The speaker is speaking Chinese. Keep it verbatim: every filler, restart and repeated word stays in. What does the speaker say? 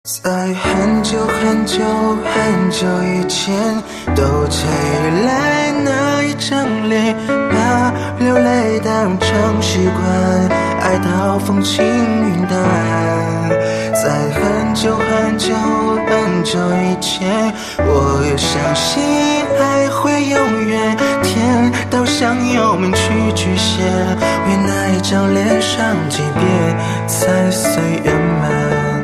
在很久很久很久以前，都记来那一张脸，把流泪当成习惯，爱到风轻云淡。在很久很久很久以前，我也相信爱会永远，天道上有命去局限，为那一张脸上几遍才随圆满。